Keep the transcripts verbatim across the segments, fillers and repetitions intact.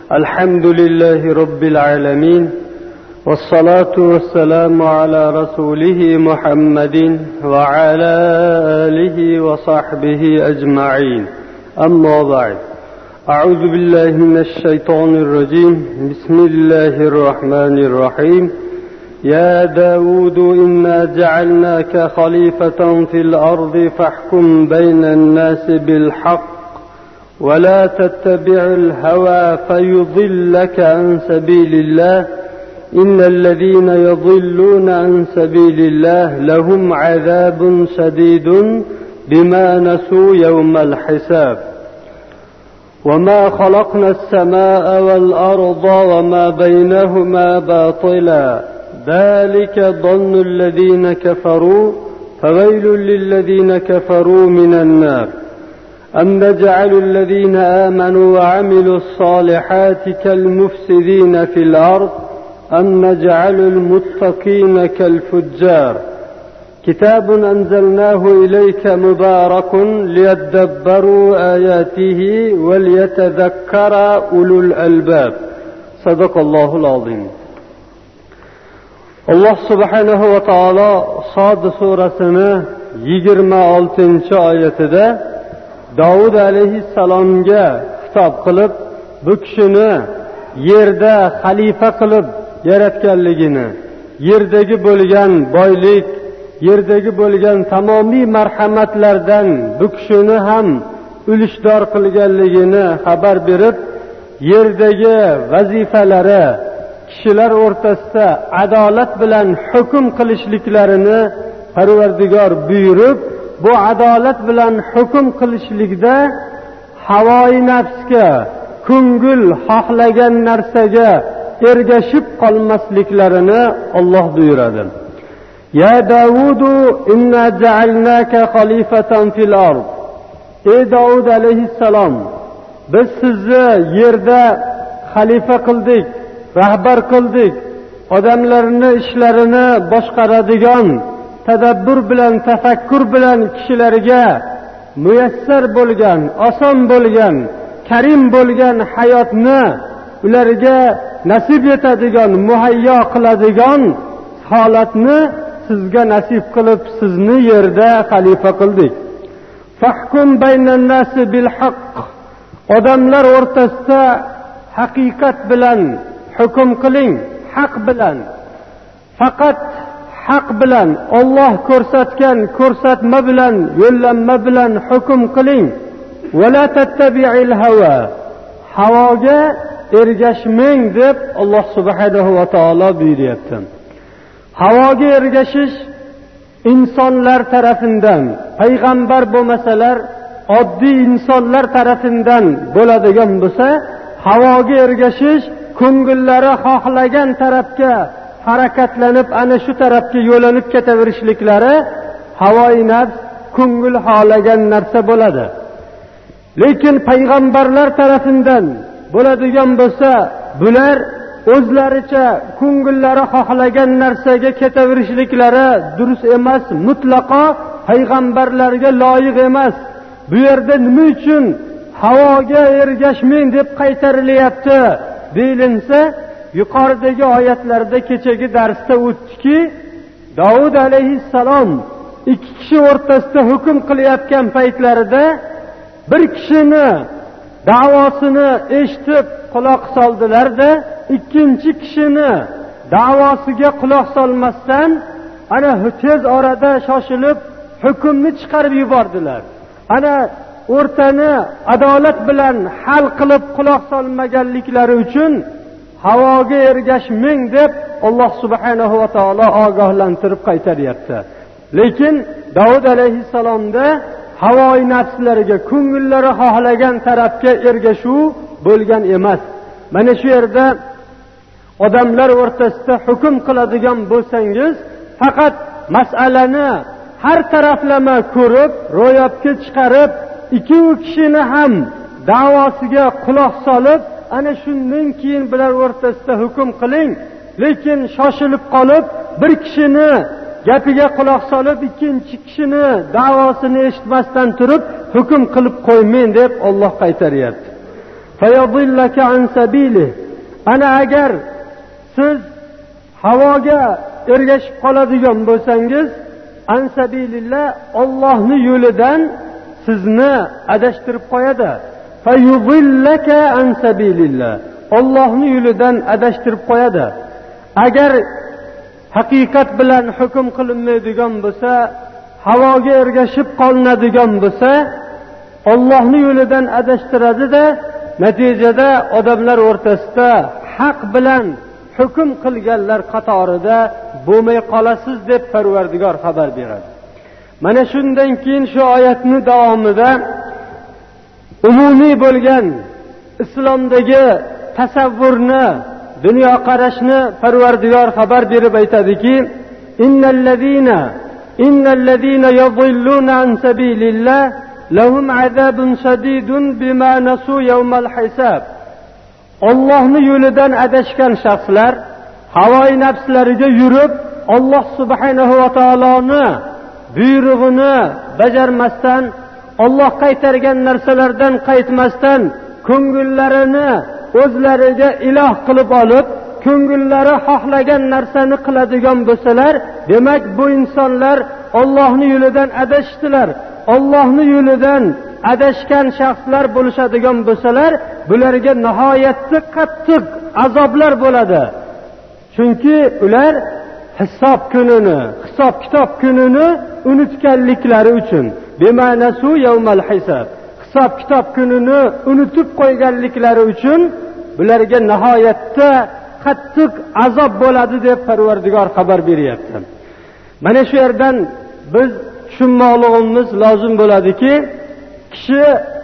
الحمد لله رب العالمين والصلاة والسلام على رسوله محمد وعلى آله وصحبه أجمعين. أما بعد، أعوذ بالله من الشيطان الرجيم. بسم الله الرحمن الرحيم. يا داود إنا جعلناك خليفة في الأرض فاحكم بين الناس بالحق ولا تتبع الهوى فيضلك عن سبيل الله إن الذين يضلون عن سبيل الله لهم عذاب شديد بما نسوا يوم الحساب. وما خلقنا السماء والأرض وما بينهما باطلا ذلك ظن الذين كفروا فويل للذين كفروا من النار. أم نجعل الذين آمنوا وعملوا الصالحات كالمفسدين في الأرض أم نجعل المتقين كالفجار. كتاب أنزلناه إليك مبارك ليدبروا آياته وليتذكر أولو الألباب. صدق الله العظيم. Allah subhanahu va taolo Sod surasini yigirma oltinchi oyatida Davud alayhissalomga xitob qilib, bu kishini yerda xalifa qilib yaratganligini, yerdagi bo'lgan boylik, yerdagi bo'lgan tamomiy marhamatlardan bu kishini ham ulushdor qilganligini xabar berib, yerdagi vazifalari kishilar o'rtasida adolat bilan hukm qilishliklarini Parvardigor buyurib, bu adolat bilan hukm qilishlikda havoi nafsga, ko'ngil xohlagan narsaga ergashib qolmasliklarini Alloh buyuradi. Ya Davudu inna ja'alnaka khalifatan fil ard. Ey Davud alayhissalom, biz sizni yerda xalifa qildik, rahbar qildik, odamlarning ishlarini boshqaradigan, tadabbur bilan, tafakkur bilan kishilarga muyassar bo'lgan, oson bo'lgan, karim bo'lgan hayotni ularga nasib etadigan, muhayyo qiladigan holatni sizga nasib qilib sizni yerda xalifa qildik. Fahkum baynan nasi bil haqq. Odamlar o'rtasida haqiqat bilan hukm qiling, haq bilan. Faqat haq bilan, Alloh ko'rsatgan ko'rsatma bilan, yo'llanma bilan hukm qiling. Va la tattabi'il hawa. Havoga ergashmang deb Alloh subhanahu va taolo buyuryapti. Havoga ergashish insonlar tarafidan, payg'ambar bo'lmasalar, oddiy insonlar tarafidan bo'ladigan bo'lsa, havoga ergashish ko'ngillari xohlagan tarafga harakatlanib, ana shu tarafga yo'lanib ketaverishliklari havoi nafs, ko'ngil xohlagan narsa bo'ladi. Lekin payg'ambarlar tarafidan bo'ladigan bo'lsa, bular o'zlaricha ko'ngillari xohlagan narsaga ketaverishliklari durust emas, mutlaqo payg'ambarlarga loyiq emas. Bu yerda nima uchun havoga ergashmang deb qaytarilyapti deyilinsa, yuqoridagi oyatlarda kechagi darsda o'tdiki, Davud alayhissalom ikki kishi o'rtasida hukm qilayotgan paytlarida bir kishini da'vosini eshitib quloq soldilar-da, ikkinchi kishini da'vosiga quloq solmasdan ana tez orada shoshilib hukmni chiqarib yubordilar. Ana o'rtani adolat bilan hal qilib quloq solmaganliklari uchun havoga ergashmang deb Alloh subhanahu va taolo ogohlantirib qaytaryapti. Lekin Davud alayhissalomda havoi nafslariga, ko'ngillari xohlagan tarafga ergashuv bo'lgan emas. Mana shu yerda odamlar o'rtasida hukm qiladigan bo'lsangiz, faqat masalani har taraflama ko'rib, ro'yobga chiqarib, ikki kishini ham da'vosiga quloq solib, ana shundan keyin bular o'rtasida hukm qiling. Lekin shoshilib qolib, bir kishini gapiga quloq solib, ikkinchi kishini da'vosini eshitmasdan turib hukm qilib qo'ymang deb Alloh qaytaryapti. fayadillaka an sabilihi. Ana agar siz havoga ergashib qoladigan bo'lsangiz, an sabilillah, Allohning yo'lidan sizni adashtirib qo'yadi. Fayudillaka an sabilillah, Allohning yo'lidan adashtirib qo'yadi. Agar haqiqat bilan hukm qilinmaydigan bo'lsa, havoga ergashib qolinadigan bo'lsa, Allohning yo'lidan adashtiradi-da, natijada odamlar o'rtasida haq bilan hukm qilganlar qatorida bo'lmay qolasiz deb Parvardigor xabar beradi. Mana shundan keyin shu oyatning davomida umumiy bo'lgan islomdagi tasavvurni, dunyo qarashni Parvardigor xabar berib aytadiki, innallazina innallazina yadhilluna an sabilillah lahum azabun shadidun bima nasu yawmal hisab. Allohning yo'lidan adashgan shaxslar havoyi nafslariga yurib, Alloh subhanahu va taoloni buyrug'ini bajarmasdan, Alloh qaytargan narsalardan qaytmasdan, ko'ngillarini o'zlariga iloh qilib olib, ko'ngillari xohlagan narsani qiladigan bo'lsalar, demak bu insonlar Allohning yo'lidan adashdilar. Allohning yo'lidan adashgan shaxslar bo'lishadigan bo'lsalar, bularga nihoyatda qattiq azoblar bo'ladi. Chunki ular hisob kunini, hisob kitob kunini unutganliklari uchun, bima'nasu yawmal hisab, hisob kitob kunini unutib qo'yganliklari uchun bularga nihoyatda qattiq azob bo'ladi deb Parvardigor xabar beryapti. Mana shu yerdan biz tushunmoqligimiz lozim bo'ladiki, kishi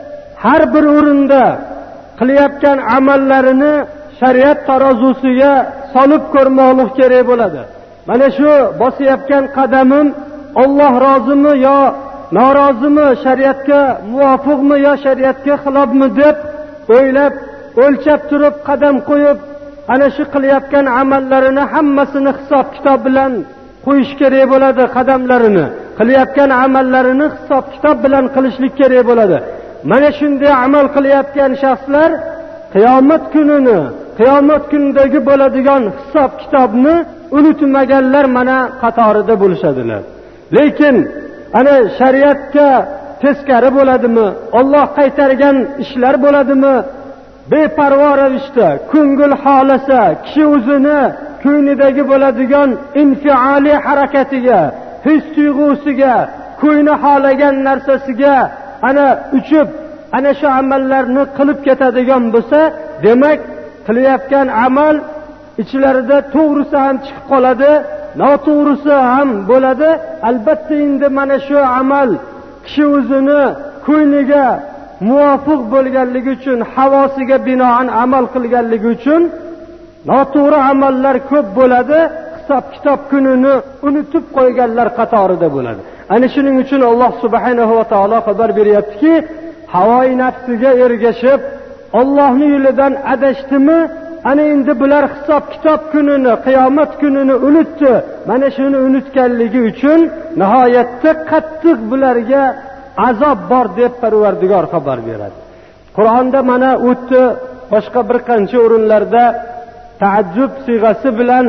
har bir o'rinda qilayotgan amallarini shariat tarozusiga solib ko'rmoqlik kerak bo'ladi. Mana shu bosayotgan qadamim Alloh rozimi yo norozimi, shariatga muvofiqmi yo shariatga xilofmi deb o'ylab, o'lchab turib qadam qo'yib, ana shu qilayotgan amallarini hammasini hisob kitob bilan qo'yish kerak bo'ladi. Qadamlarini, qilayotgan amallarini hisob kitob bilan qilishlik kerak bo'ladi. Mana shunday amal qilayotgan shaxslar qiyomat kunini, qiyomat kunidagi bo'ladigan hisob kitobni unutmaganlar mana qatorida bo'lishadilar. Lekin ana shariatga teskari bo'ladimi, Alloh qaytargan ishlar bo'ladimi, beparvo ravishda ko'ngil xolasa, kishi o'zini ko'nglidagi bo'ladigan infiali harakatiga, his tuyg'usiga, ko'ngli xolagan narsasiga ana uchib, ana shu amallarni qilib ketadigan bo'lsa, demak qilayotgan amal ichlarida to'g'risi ham chiqib qoladi, noto'g'risi ham bo'ladi. Albatta endi mana shu amal kishi o'zini ko'ngliga muvofiq bo'lganligi uchun, havosiga binoan amal qilganligi uchun noto'g'ri amallar ko'p bo'ladi. Hisob kitob kunini unutib qo'yganlar qatorida bo'ladi. Ana shuning uchun Alloh subhanahu va taolo xabar beryaptiki, havoyi nafsiga ergashib Allohning yo'lidan adashdimi, ana endi bular hisob kitob kunini, qiyomat kunini unutdi. Mana shuni unutganligi uchun nihoyatda qattiq bularga azob bor deb Parvardigor xabar beradi. Qur'onda mana o'tdi, boshqa bir qancha o'rinlarda taajjub siyg'asi bilan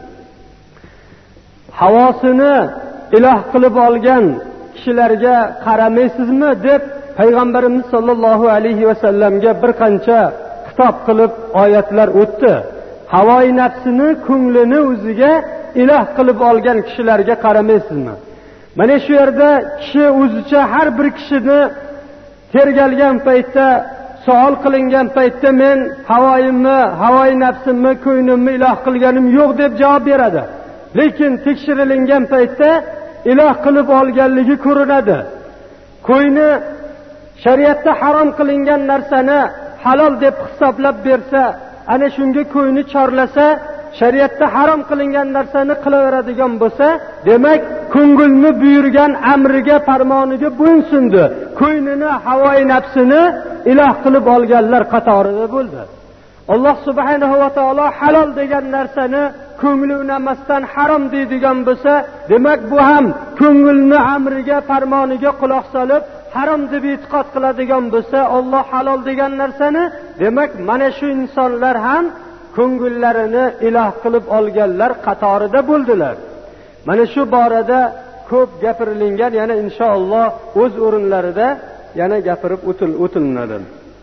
havosini iloh qilib olgan kishilarga qaramaysizmi deb Payg'ambarimiz sollallohu alayhi va sallamga bir qancha xitob qilib oyatlar o'tdi. Havoyi nafsini, ko'nglini o'ziga iloh qilib olgan kishilarga qaramaysizmi? Mana shu yerda kishi o'zicha har bir kishini tergalgan paytda, savol qilingan paytda men havoyimni, havoyi nafsimni, ko'nglimni iloh qilganim yo'q deb javob beradi. Lekin tekshirilgan paytda iloh qilib olganligi ko'rinadi. Ko'ngli shariatda harom qilingan narsani halol deb hisoblab bersa, ana shunga ko'ngli chorlasa, shariatda harom qilingan narsani qilaveradigan bo'lsa, demak ko'ngilni buyurgan amriga, farmoniga bo'ysundi. Ko'nglini, havoyi nafsini iloh qilib olganlar qatorida bo'ldi. Alloh subhanahu va taolo halol degan narsani ko'ngli unamasdan harom deydigan bo'lsa, demak bu ham ko'ngilni amriga, farmoniga quloq solib harom deb e'tiqod qiladigan bo'lsa, Alloh halol degan narsani demak mana shu insonlar ham ko'ngillarini iloh qilib olganlar qatorida bo'ldilar. Mana shu borada ko'p gapirilingan, yana inshaalloh o'z o'rinlarida yana gapirib o'tilinadi.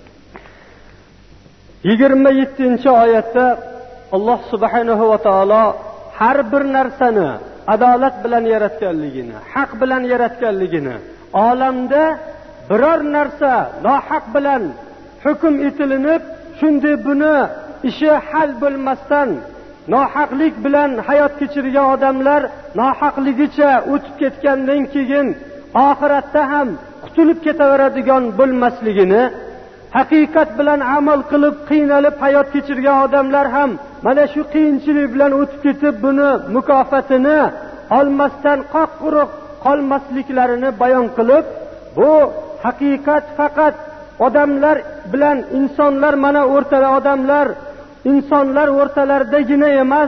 yigirma yettinchi oyatda Alloh subhanahu va taolo har bir narsani adolat bilan yaratganligini, haq bilan yaratganligini, olamda biror narsa nohaq bilan hukm etilinib, shunday buni ishi hal bo'lmasdan nohaqlik bilan hayot kechirgan odamlar nohaqligicha o'tib ketgandan keyin oxiratda ham qutulib ketaveradigan bo'lmasligini, haqiqat bilan amal qilib qiynalib hayot kechirgan odamlar ham mana shu qiyinchilik bilan o'tib ketib buni mukofotini olmasdan qoq quruq qolmasliklarini bayon qilib, bu haqiqat faqat odamlar bilan insonlar, mana o'rtada odamlar insonlar o'rtalaridagina emas,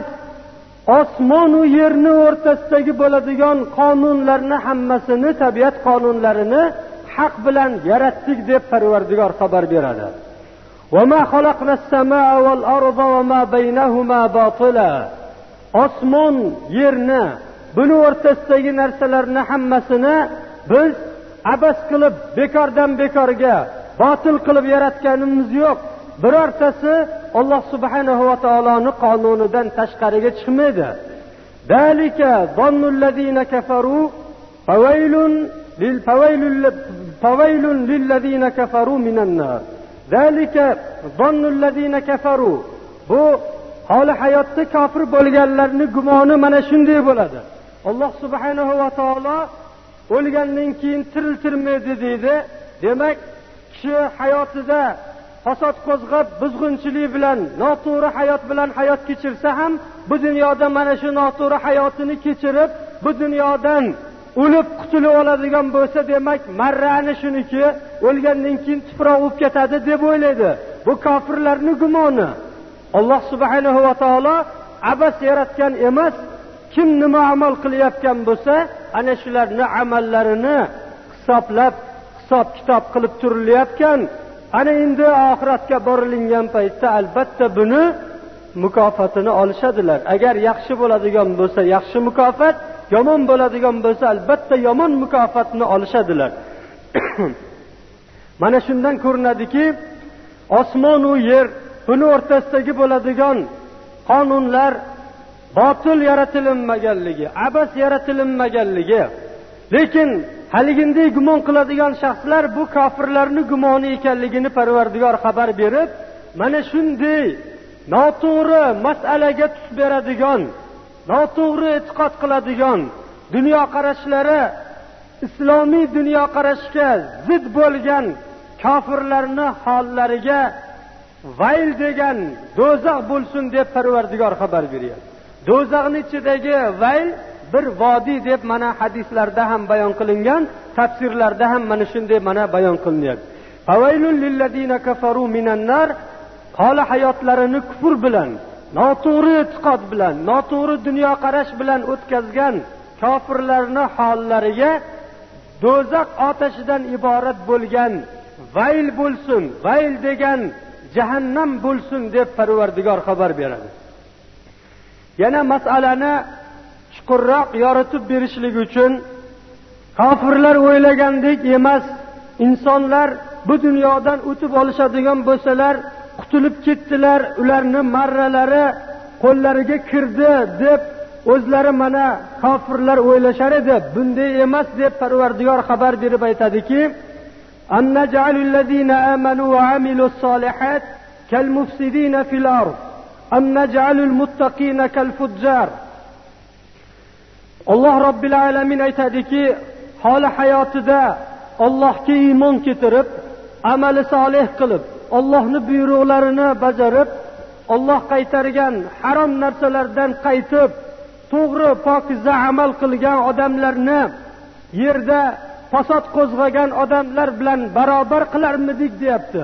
osmon va yerni o'rtasidagi bo'ladigan qonunlarni hammasini, tabiat qonunlarini haq bilan yaratdik deb Parvardigor xabar beradi. Va ma xalaqnas samaa val arda va ma baynahuma batila. Osmon, yerni, buni o'rtasidagi narsalarni hammasini biz abas qilib, bekordan bekorga botil qilib yaratganimiz yo'q. Birortasi Alloh subhanahu va taoloning qonunidan tashqariga chiqmaydi. Dalika zannul ladina kafaru fawailun lil fawailul fawailun lil ladina kafaru minan nar. Dalika zannul ladina kafaru. Bu holi hayotda kofir bo'lganlarning gumoni mana shunday bo'ladi. Alloh subhanahu va taolo o'lgandan keyin tiriltirmaydi deydi. Demak, kishi hayotida fasod qo'zg'ab, buzg'unchilik bilan, noto'g'ri hayot bilan hayot kechirsa ham, bu dunyoda mana shu noto'g'ri hayotini kechirib, bu dunyodan o'lib qutulib oladigan bo'lsa, demak, marrani shuniki, o'lgandan keyin tuproq bo'lib ketadi deb o'ylaydi. Bu kofirlarning gumoni. Alloh subhanahu va taolo abas yaratgan emas. Kim nima amal qilayotgan bo'lsa, ana shularning amallarini hisoblab, hisob kitob qilib turilayotgan. Ana endi oxiratga borilingan paytda albatta buni mukofotini olishadilar. Agar yaxshi bo'ladigan bo'lsa, yaxshi mukofot, yomon bo'ladigan bo'lsa, albatta yomon mukofotini olishadilar. Mana shundan ko'rinadiki, osmon va yer, buni o'rtasidagi bo'ladigan qonunlar botil yaratilinmaganligi, abas yaratilinmaganligi. Lekin haliginday gumon qiladigan shaxslar bu kofirlarning gumoni ekanligini Parvardigor xabar berib, mana shunday noto'g'ri masalaga tus beradigan, noto'g'ri e'tiqod qiladigan, dunyo qarashlari islomiy dunyo qarashga zid bo'lgan kofirlarning hollariga vayl degan do'zax bo'lsin deb Parvardigor xabar beryapti. Do'zaxning ichidagi vayl bir vodiy deb mana hadislarda ham bayon qilingan, tafsirlarda ham mana shunday mana bayon qilinyapti. Fawailul lilladina kafaru minan nar. Holi hayotlarini kufr bilan, noto'g'ri e'tiqod bilan, noto'g'ri dunyo qarash bilan o'tkazgan kofirlarning hollariga do'zax otashidan iborat bo'lgan vayl bo'lsin, vayl degan jahannam bo'lsin deb Parvardigor xabar beradi. Yana masalani chuqurroq yoritib berishlik uchun kofirlar o'ylagandek emas, insonlar bu dunyodan o'tib olishadigan bo'lsalar, qutulib ketdilar, ularning marralari qo'llariga kirdi deb o'zlari mana kofirlar o'ylashar edi. Bunday emas deb Parvardigor xabar berib aytadiki, annaj'alul ladina amanu va amilus solihat kal mufsidina fil ard am naj'alul muttaqina kal fujjar. Alloh Robbil alamin aytadiki, holi hayotida Allohga iymon keltirib, amali solih qilib, Allohning buyruqlarini bajarib, Alloh qaytargan harom narsalardan qaytib, to'g'ri pokiza amal qilgan odamlarni yerda fasod qo'zg'agan odamlar bilan barobar qilarmidik deyapti.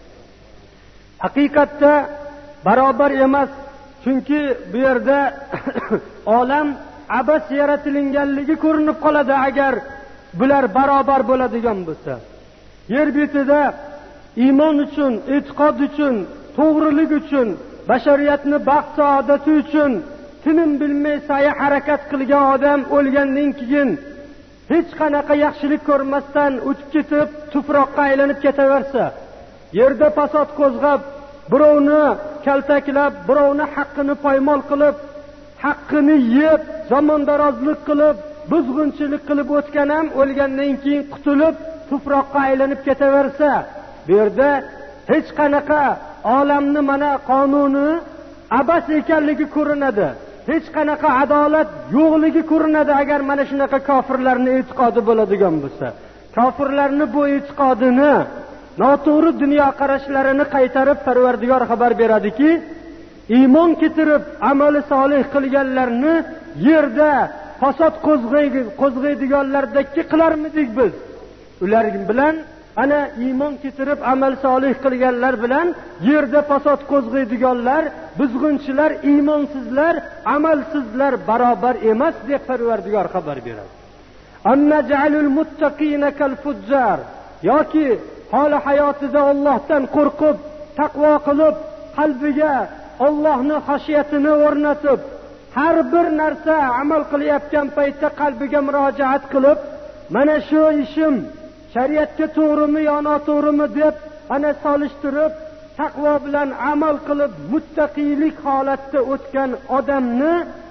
Haqiqatda barobar emas, chunki bu yerda olam abas yaratilinganligi ko'rinib qoladi agar bular barobar bo'ladigan bo'lsa. Yer betida iymon uchun, e'tiqod uchun, to'g'rilik uchun, bashariyatni baxt saodati uchun tinim bilmay sa'y harakat qilgan odam o'lgandan keyin hech qanaqa yaxshilik ko'rmasdan o'tib ketib, tuproqqa aylanib ketaversa, yerda fasod qo'zg'ab, birovni kaltaklab, birovni haqqini poymol qilib, haqqini yeb, zamondarozlik qilib, buzg'unchilik qilib o'tgan ham o'lgandan keyin qutulib, tuproqqa aylanib ketaversa, bu yerda hech qanaqa olamni mana qonuni abas ekanligi ko'rinadi. Hech qanaqa adolat yo'qligi ko'rinadi agar mana shunaqa kofirlarning e'tiqodi bo'ladigan bo'lsa. Kofirlarning bu e'tiqodini, noto'g'ri dunyo qarashlarini qaytarib Parvardigor xabar beradiki, iymon keltirib amali solih qilganlarni yerda fasod qo'zg'aydiganlardagi qilarmidik biz? Ular bilan ana iymon keltirib amal solih qilganlar bilan yerda fasod qo'zg'aydiganlar, buzg'unchilar, iymonsizlar, amalsizlar barobar emas deb Parvardigor xabar beradi. Anna ja'alul muttaqina kal fujjar, yoki holi hayotida Allohdan qo'rqib, taqvo qilib, qalbiga Allohning xashiyatini o'rnatib, har bir narsa amal qilayotgan paytda qalbiga murojaat qilib, mana shu ishim shariatga to'g'rimi yo noto'g'rimi deb ana solishtirib, taqvo bilan amal qilib, muttaqiylik holatda o'tgan odamni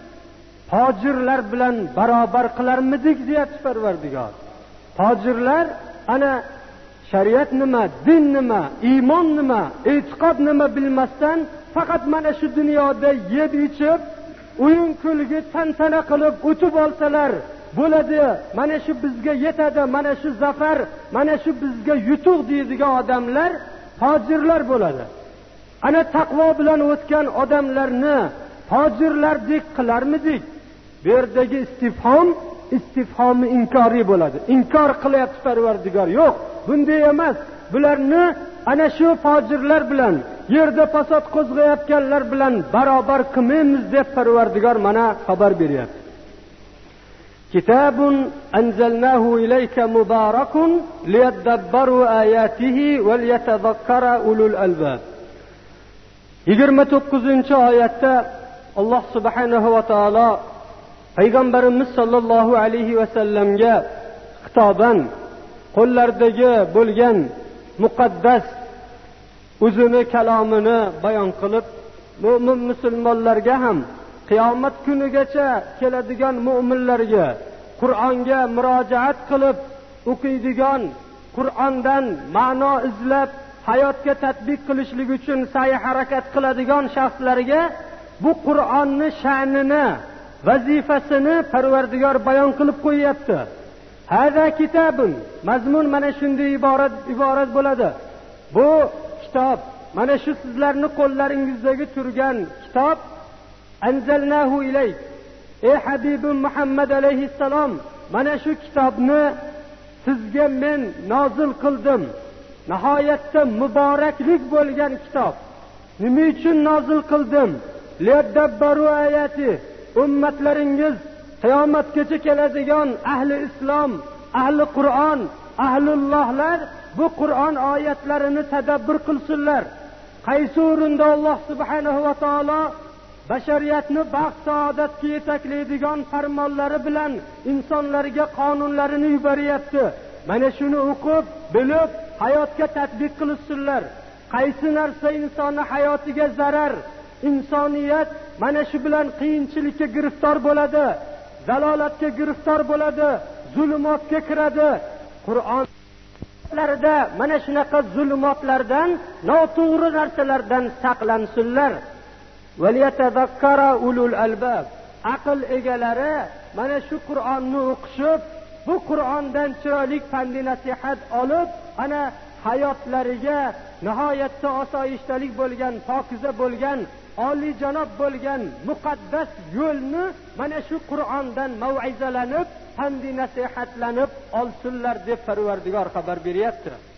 fojirlar bilan barobar qilarmidik deyapti Parvardigor. Fojirlar ana shariat nima, din nima, iymon nima, e'tiqod nima bilmasdan faqat mana shu dunyoda yeb ichib, o'yin kulgi tantana qilib o'tib olsalar bo'ladi, mana shu bizga yetadi, mana shu zafar, mana shu bizga yutuq deydigan odamlar fojirlar bo'ladi. Ana taqvo bilan o'tgan odamlarni fojirlardek qilarmidik? Bu yerdagi istifhom istifhomi inkoriy bo'ladi. Inkor qilyapti Parvardigor. Yo'q, bunday emas. Bularni ana shu fojirlar bilan, yerda fasod qo'zg'ayotganlar bilan barobar qilmaymiz deb Parvardigor mana xabar beryapti. Kitabun anzalnahu ilayka mubarakun liyadabbaru ayatihi va liyatadhakkara ulul albab. yigirma to'qqizinchi oyatda Alloh subhanahu va taolo Payg'ambarimiz sollallohu alayhi va sallamga xitoban qo'llardagi bo'lgan muqaddas o'zini kalomini bayon qilib, mo'min musulmonlarga ham qiyomat kunigacha keladigan mu'minlarga Qur'onga murojaat qilib o'qiydigan, Qur'ondan ma'no izlab hayotga tatbiq qilishlik uchun sa'y harakat qiladigan shaxslarga bu Qur'onni sha'nini, vazifasini Parvardigor bayon qilib qo'yapti. Hada kitabun, mazmun mana shunday iborat iborat bo'ladi. Bu kitob, mana shu sizlarning qo'llaringizdagi turgan kitob, anzalnahu ilayk, ey Habibim Muhammad alayhissalom, mana shu kitobni sizga men nozil qildim. Nihoyatda muboraklik bo'lgan kitob. Nima uchun nozil qildim? Liyadabbaru ayati, ummatlaringiz qiyomatgacha keladigan ahli islom, ahli Qur'on, ahlullohlar bu Qur'on oyatlarini tadabbur qilsinlar. Qaysi o'rinda Alloh subhanahu va taolo bashariyatni baxt saodatga yetaklaydigan farmonlari bilan insonlarga qonunlarini yuboryapti. Mana shuni o'qib, bilib, hayotga tatbiq qilsinlar. Qaysi narsa insonni hayotiga zarar, insoniyat mana shu bilan qiyinchilikka giriftor bo'ladi, zalolatga giriftor bo'ladi, zulmotga kiradi. Qur'onlarda mana shunaqa zulmotlardan, noto'g'ri narsalardan saqlansinlar. Valiyatadhakkara ulul albab, aql egalari mana shu Qur'onni o'qishib, bu Qur'ondan chiroyli pand nasihat olib, ana hayotlariga nihoyatda osoyishtalik bo'lgan, pokiza bo'lgan, oliy janob bo'lgan muqaddas yo'lni mana shu Qur'ondan mav'izalanib, pand nasihatlanib olsinlar deb Parvardigor xabar beryapti.